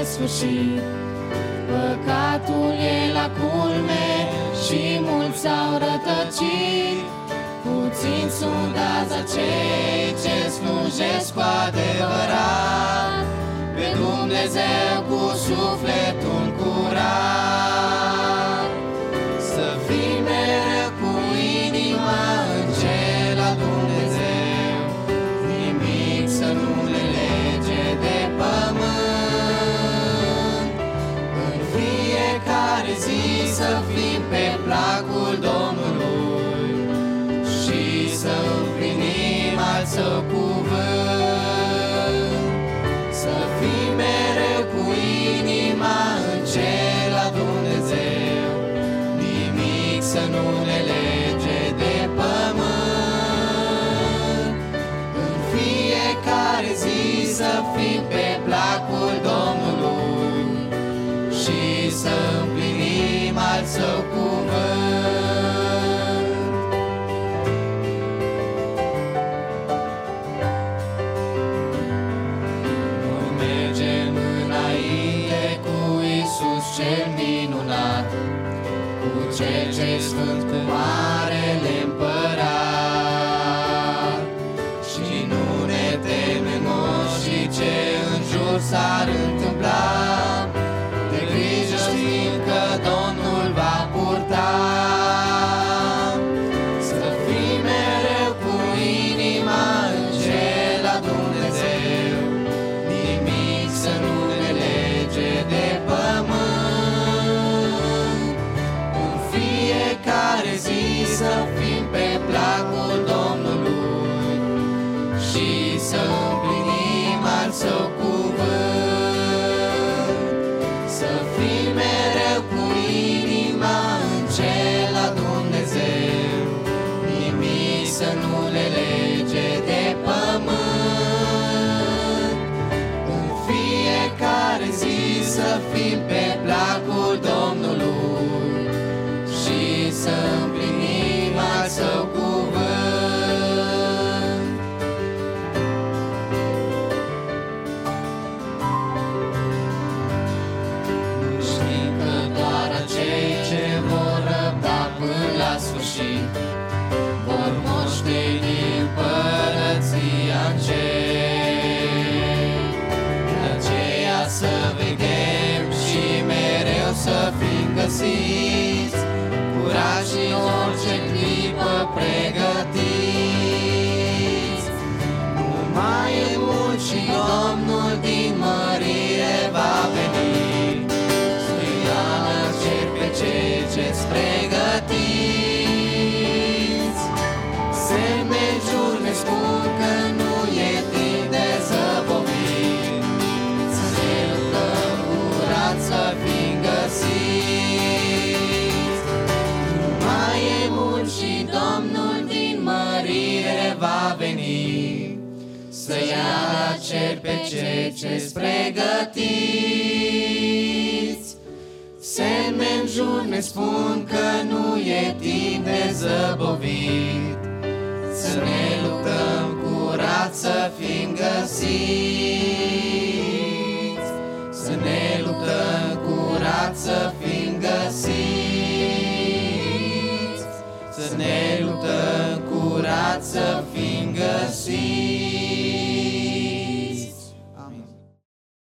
nesfârșit. Păcatul e la culme și mulți au rătăcit. Puțini sunt azi acei ce slujesc cu adevărat pe Dumnezeu cu sufletul curat. Să fii mereu cu inima în cer la Dumnezeu, nimic să nu le lege de pământ. În fiecare zi să fim pe placul Domnului și să împlinim al Său cuvânt. Să fim mereu cu inima în cer la Dumnezeu, nimic să nu ne lege de pământ. În fiecare zi să fim pe placul Domnului și să împlinim al Său cuvânt. Noi mergem înainte cu Iisus cel minunat, cu Cel ce-i sfânt, cu Marele Împărat. Și nu ne temem și ce în jur s-ar întâmpla, de grijă știm că Domnul va purta. Să fim mereu cu inima în cer la Dumnezeu, nimic să nu ne lege de pământ. În fiecare zi să fim pe placul Domnului și să împlinim al Său cuvânt. Să fim mereu cu inima în cer la Dumnezeu, nimic să nu le lege de pământ. În fiecare zi să fim pe placul Domnului și să împlinim al Său cuvânt. Știm că doar acei ce vor răbda până la sfârșit vor moșteni împărăția în cer. De aceea să veghem și mereu să fim găsiți, curați și orice clipă pregătiți. Numai e mult și Domnul din mărire va veni, să-i ia cer pe cei ce-s pregătiți. Semne în jur ne spun că nu e timp de zăbovit, să ne luptăm curat să fim găsiți. Numai e mult și Domnul din mărire va veni, să ia la cer pe cei ce-s pregătiți. Semne în jur ne spun că nu e timp de zăbovit, să ne luptăm curat să fim găsiți. Să ne luptăm curat să fim găsiți. Să ne